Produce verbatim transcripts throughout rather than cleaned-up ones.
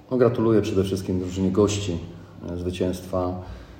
No, gratuluję przede wszystkim drużynie gości zwycięstwa.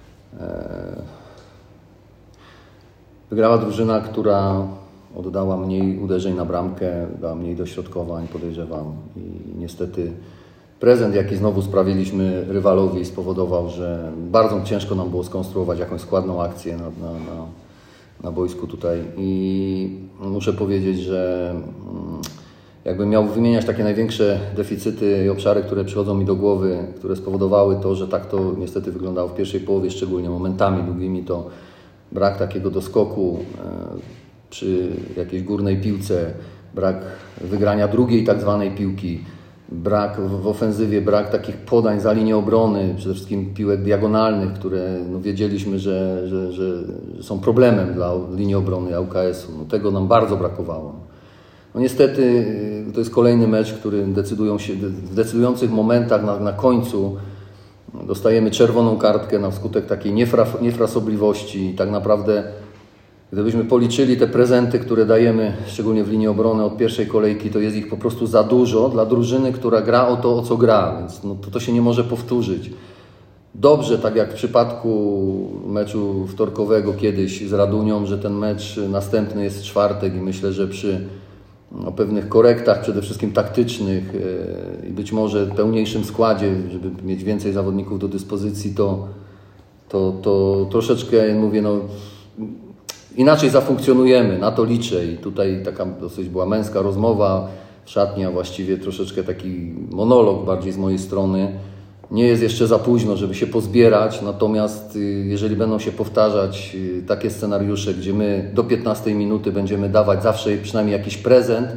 Wygrała drużyna, która oddała mniej uderzeń na bramkę, dała mniej dośrodkowań, podejrzewam. I niestety prezent, jaki znowu sprawiliśmy rywalowi, spowodował, że bardzo ciężko nam było skonstruować jakąś składną akcję na, na, na, na boisku tutaj. I muszę powiedzieć, że jakbym miał wymieniać takie największe deficyty i obszary, które przychodzą mi do głowy, które spowodowały to, że tak to niestety wyglądało w pierwszej połowie, szczególnie momentami długimi, to brak takiego doskoku przy jakiejś górnej piłce, brak wygrania drugiej tak zwanej piłki, brak w ofensywie, brak takich podań za linię obrony, przede wszystkim piłek diagonalnych, które no, wiedzieliśmy, że, że, że są problemem dla linii obrony A U K S-u. No, tego nam bardzo brakowało. No, niestety to jest kolejny mecz, który decydują się, w decydujących momentach na, na końcu dostajemy czerwoną kartkę na skutek takiej niefra, niefrasobliwości i tak naprawdę gdybyśmy policzyli te prezenty, które dajemy, szczególnie w linii obrony od pierwszej kolejki, to jest ich po prostu za dużo dla drużyny, która gra o to, o co gra, więc no, to, to się nie może powtórzyć. Dobrze, tak jak w przypadku meczu wtorkowego kiedyś z Radunią, że ten mecz następny jest w czwartek i myślę, że przy no, pewnych korektach, przede wszystkim taktycznych i yy, być może pełniejszym składzie, żeby mieć więcej zawodników do dyspozycji, to, to, to troszeczkę, mówię, no inaczej zafunkcjonujemy, na to liczę i tutaj taka dosyć była męska rozmowa w szatni, a właściwie troszeczkę taki monolog bardziej z mojej strony. Nie jest jeszcze za późno, żeby się pozbierać, natomiast jeżeli będą się powtarzać takie scenariusze, gdzie my do piętnastej minuty będziemy dawać zawsze przynajmniej jakiś prezent,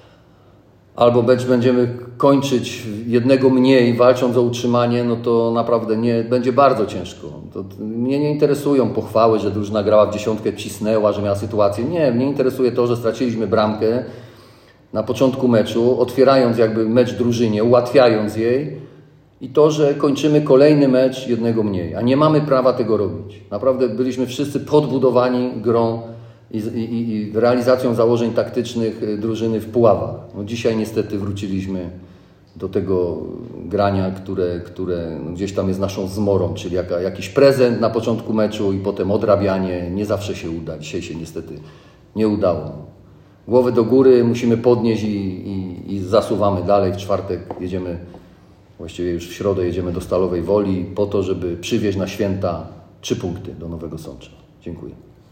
albo będziemy kończyć jednego mniej, walcząc o utrzymanie, no to naprawdę nie, będzie bardzo ciężko. To, to, mnie nie interesują pochwały, że drużyna grała w dziesiątkę, cisnęła, że miała sytuację. Nie, mnie interesuje to, że straciliśmy bramkę na początku meczu, otwierając jakby mecz drużynie, ułatwiając jej i to, że kończymy kolejny mecz jednego mniej, a nie mamy prawa tego robić. Naprawdę byliśmy wszyscy podbudowani grą I, i, i realizacją założeń taktycznych drużyny w Puławach. No dzisiaj niestety wróciliśmy do tego grania, które, które gdzieś tam jest naszą zmorą, czyli jaka, jakiś prezent na początku meczu i potem odrabianie. Nie zawsze się uda. Dzisiaj się niestety nie udało. Głowy do góry musimy podnieść i, i, i zasuwamy dalej. W czwartek jedziemy, właściwie już w środę jedziemy do Stalowej Woli po to, żeby przywieźć na święta trzy punkty do Nowego Sącza. Dziękuję.